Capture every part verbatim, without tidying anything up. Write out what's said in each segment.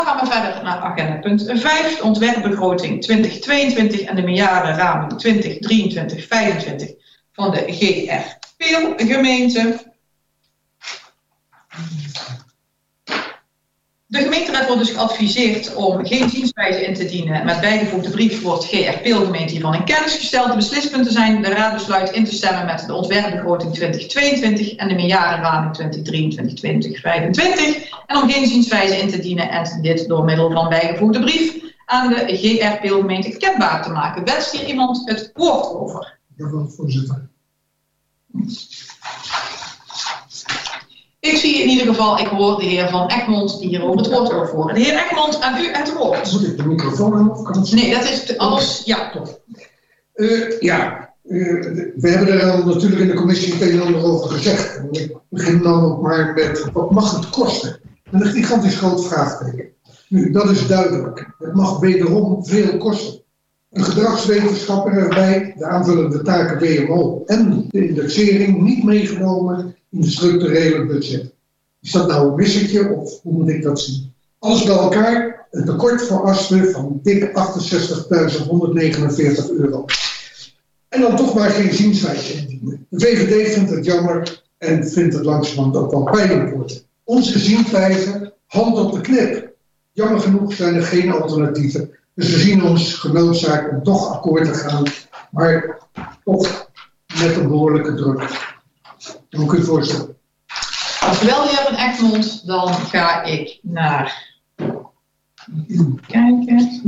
gaan we verder naar agenda punt vijf, de ontwerpbegroting twintig tweeëntwintig en de meerjarenraming twintig drieëntwintig vijfentwintig van de G R Peel-gemeente. De gemeenteraad wordt dus geadviseerd om geen zienswijze in te dienen. Met bijgevoegde brief wordt G R Peel-gemeente hiervan in kennis gesteld. De beslispunten zijn: de raad besluit in te stemmen met de ontwerpbegroting twintig tweeëntwintig en de meerjarenraming twintig drieëntwintig tot twintig vijfentwintig. En om geen zienswijze in te dienen en dit door middel van bijgevoegde brief aan de G R Peel-gemeente kenbaar te maken. Wenst hier iemand het woord over? Ja, voorzitter. Ik zie in ieder geval, ik hoor de heer Van Egmond die hierover het woord wil voeren. De heer Egmond, aan u het woord. Moet ik de microfoon aan of kan het? Nee, dat is alles, ja. Toch. Uh, ja, uh, we hebben er al natuurlijk in de commissie het een en ander over gezegd. Ik begin dan ook maar met, wat mag het kosten? Een gigantisch groot vraagteken. Nu, dat is duidelijk. Het mag wederom veel kosten. Een gedragswetenschapper erbij, de aanvullende taken W M O en de indexering niet meegenomen in de structurele budget. Is dat nou een wisseltje of hoe moet ik dat zien? Alles bij elkaar een tekort voor Asten van dik achtenzestigduizend honderdnegenenveertig euro. En dan toch maar geen zienswijze indienen. De V V D vindt het jammer en vindt het langzamerhand ook wel pijnlijk worden. Onze zienswijze, hand op de knip. Jammer genoeg zijn er geen alternatieven. Dus we zien ons genoodzaakt om toch akkoord te gaan, maar toch met een behoorlijke druk. Dank u, voorzitter. Dank u wel, de heer Van Egmond. Dan ga ik naar, even kijken,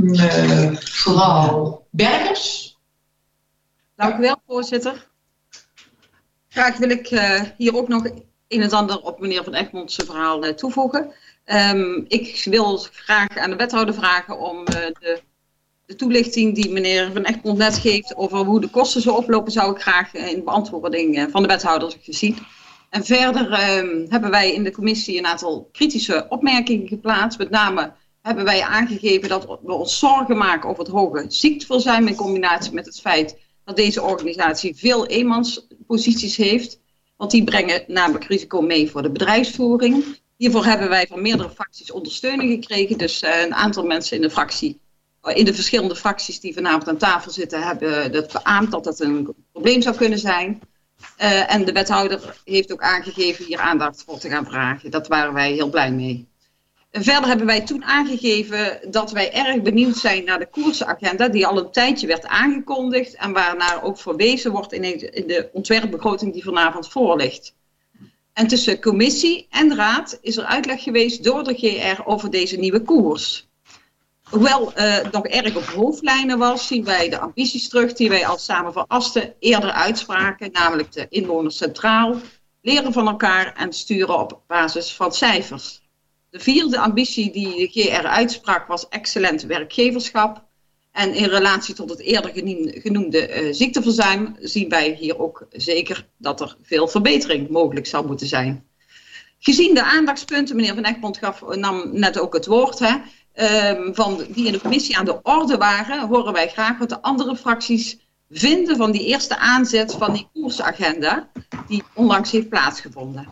mevrouw Bergers. Dank u wel, voorzitter. Graag wil ik uh, hier ook nog een en ander op meneer Van Egmonds verhaal uh, toevoegen. Um, ik wil graag aan de wethouder vragen om uh, de, de toelichting die meneer Van Egmond net geeft over hoe de kosten zo oplopen, zou ik graag uh, in beantwoording uh, van de wethouder gezien. En verder um, hebben wij in de commissie een aantal kritische opmerkingen geplaatst. Met name hebben wij aangegeven dat we ons zorgen maken over het hoge ziekteverzuim in combinatie met het feit dat deze organisatie veel eenmansposities heeft. Want die brengen namelijk risico mee voor de bedrijfsvoering. Hiervoor hebben wij van meerdere fracties ondersteuning gekregen. Dus uh, een aantal mensen in de fractie, in de verschillende fracties die vanavond aan tafel zitten, hebben dat beaamd dat dat een probleem zou kunnen zijn. Uh, en de wethouder heeft ook aangegeven hier aandacht voor te gaan vragen. Dat waren wij heel blij mee. En verder hebben wij toen aangegeven dat wij erg benieuwd zijn naar de koersagenda die al een tijdje werd aangekondigd en waarnaar ook verwezen wordt in de ontwerpbegroting die vanavond voor ligt. En tussen commissie en raad is er uitleg geweest door de G R over deze nieuwe koers. Hoewel uh, het nog erg op hoofdlijnen was, zien wij de ambities terug die wij als Samen voor Asten eerder uitspraken, namelijk de inwoners centraal, leren van elkaar en sturen op basis van cijfers. De vierde ambitie die de G R uitsprak was excellent werkgeverschap. En in relatie tot het eerder genoemde uh, ziekteverzuim zien wij hier ook zeker dat er veel verbetering mogelijk zou moeten zijn. Gezien de aandachtspunten, meneer Van Egmond gaf, nam net ook het woord, hè, um, van die in de commissie aan de orde waren, horen wij graag wat de andere fracties vinden van die eerste aanzet van die koersagenda die onlangs heeft plaatsgevonden.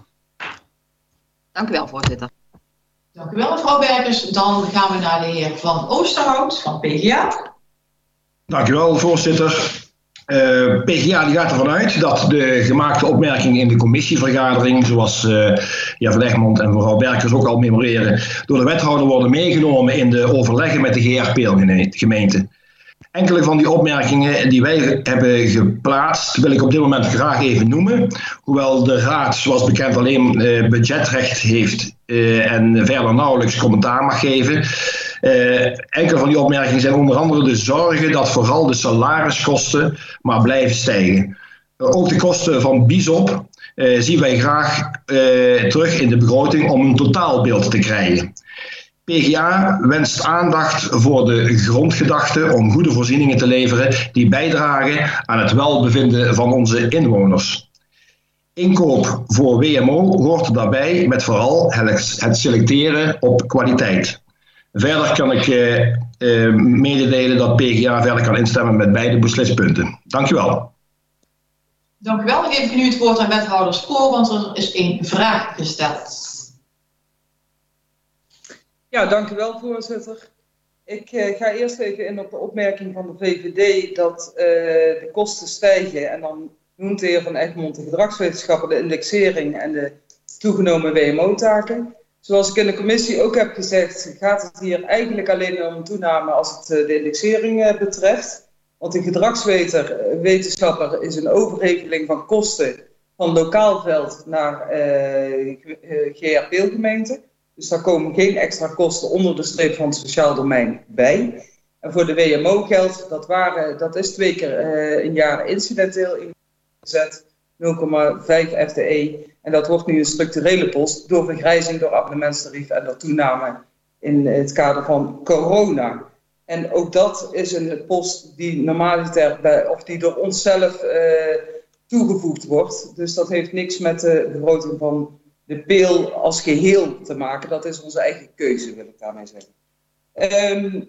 Dank u wel, voorzitter. Dank u wel, mevrouw Bergers. Dan gaan we naar de heer Van Oosterhout van P G A. Dank u wel, voorzitter. Uh, P G A die gaat ervan uit dat de gemaakte opmerkingen in de commissievergadering, zoals uh, de heer Van Egmond en mevrouw Bergers ook al memoreren, door de wethouder worden meegenomen in de overleggen met de G R Peel-gemeente. Enkele van die opmerkingen die wij hebben geplaatst wil ik op dit moment graag even noemen. Hoewel de raad zoals bekend alleen uh, budgetrecht heeft uh, en verder nauwelijks commentaar mag geven. Uh, enkele van die opmerkingen zijn onder andere de zorgen dat vooral de salariskosten maar blijven stijgen. Uh, ook de kosten van B I S O P uh, zien wij graag uh, terug in de begroting om een totaalbeeld te krijgen. P G A wenst aandacht voor de grondgedachte om goede voorzieningen te leveren die bijdragen aan het welbevinden van onze inwoners. Inkoop voor W M O hoort daarbij met vooral het selecteren op kwaliteit. Verder kan ik uh, uh, mededelen dat P G A verder kan instemmen met beide beslispunten. Dank u wel. Dank u wel. Dan geef ik nu het woord aan wethouder Spoor, want er is één vraag gesteld. Ja, dank u wel, voorzitter. Ik uh, ga eerst even in op de opmerking van de V V D dat uh, de kosten stijgen. En dan noemt de heer Van Egmond de gedragswetenschappen, de indexering en de toegenomen W M O-taken. Zoals ik in de commissie ook heb gezegd, gaat het hier eigenlijk alleen om een toename als het uh, de indexering uh, betreft. Want een gedragswetenschapper is een overheveling van kosten van lokaal veld naar uh, G R Peelgemeente. Dus daar komen geen extra kosten onder de streep van het sociaal domein bij. En voor de W M O geldt, dat, waren, dat is twee keer uh, een jaar incidenteel ingezet, nul komma vijf F T E. En dat wordt nu een structurele post door vergrijzing, door abonnementstarief en door toename in het kader van corona. En ook dat is een post die normaliter bij, of die door onszelf uh, toegevoegd wordt. Dus dat heeft niks met de begroting van de Peel als geheel te maken. Dat is onze eigen keuze, wil ik daarmee zeggen. Um,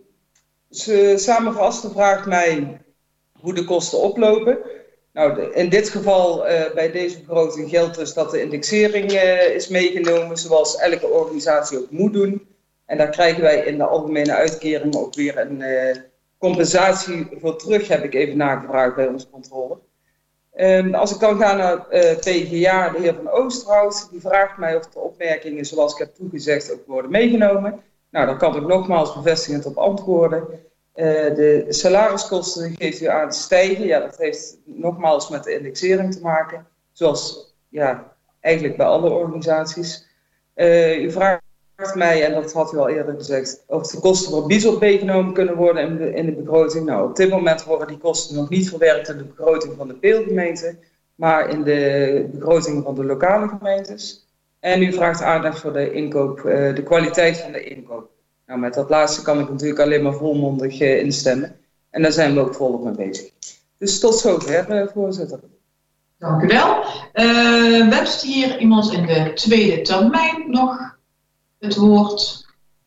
ze samenvasten vraagt mij hoe de kosten oplopen. Nou, de, in dit geval uh, bij deze begroting geldt dus dat de indexering uh, is meegenomen, zoals elke organisatie ook moet doen. En daar krijgen wij in de algemene uitkering ook weer een uh, compensatie voor terug, heb ik even nagevraagd bij onze controle. Um, als ik dan ga naar uh, P G A, de heer Van Oosterhout, die vraagt mij of de opmerkingen zoals ik heb toegezegd ook worden meegenomen. Nou, daar kan ik nogmaals bevestigend op antwoorden. Uh, de salariskosten geeft u aan te stijgen. Ja, dat heeft nogmaals met de indexering te maken. Zoals ja, eigenlijk bij alle organisaties. Uh, u vraagt mij, en dat had u al eerder gezegd, of de kosten voor B I S op meegenomen kunnen worden in de, in de begroting. Nou, op dit moment worden die kosten nog niet verwerkt in de begroting van de Peelgemeente, maar in de begroting van de lokale gemeentes. En u vraagt aandacht voor de inkoop, uh, de kwaliteit van de inkoop. Nou, met dat laatste kan ik natuurlijk alleen maar volmondig uh, instemmen. En daar zijn we ook volop mee bezig. Dus tot zover, uh, voorzitter. Dank u wel. Uh, wenst hier iemand in de tweede termijn nog het woord?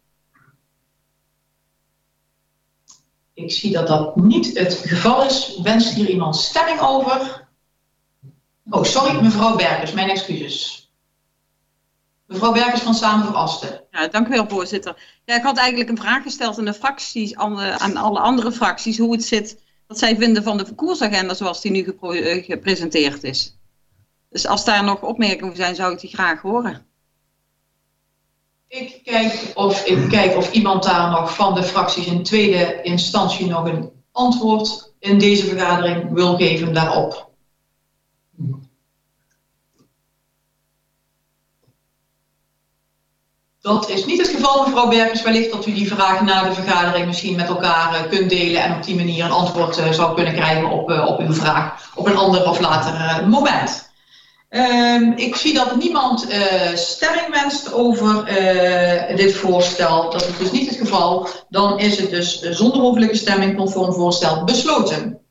Ik zie dat dat niet het geval is. Wenst hier iemand stemming over? Oh, sorry, mevrouw Berkers, mijn excuses. Mevrouw Berkers van Samen voor Asten. Ja, dank u wel, voorzitter. Ja, ik had eigenlijk een vraag gesteld aan de fracties, aan, de, aan alle andere fracties, hoe het zit, wat zij vinden van de verkoersagenda zoals die nu gepro, uh, gepresenteerd is. Dus als daar nog opmerkingen zijn, zou ik die graag horen. Ik kijk of, ik kijk of iemand daar nog van de fracties in tweede instantie nog een antwoord in deze vergadering wil geven daarop. Dat is niet het geval, mevrouw Berkers. Wellicht dat u die vraag na de vergadering misschien met elkaar uh, kunt delen en op die manier een antwoord uh, zou kunnen krijgen op, uh, op uw vraag op een ander of later uh, moment. Uh, ik zie dat niemand uh, stemming wenst over uh, dit voorstel. Dat is dus niet het geval. Dan is het dus uh, zonder hoofdelijke stemming conform voorstel besloten.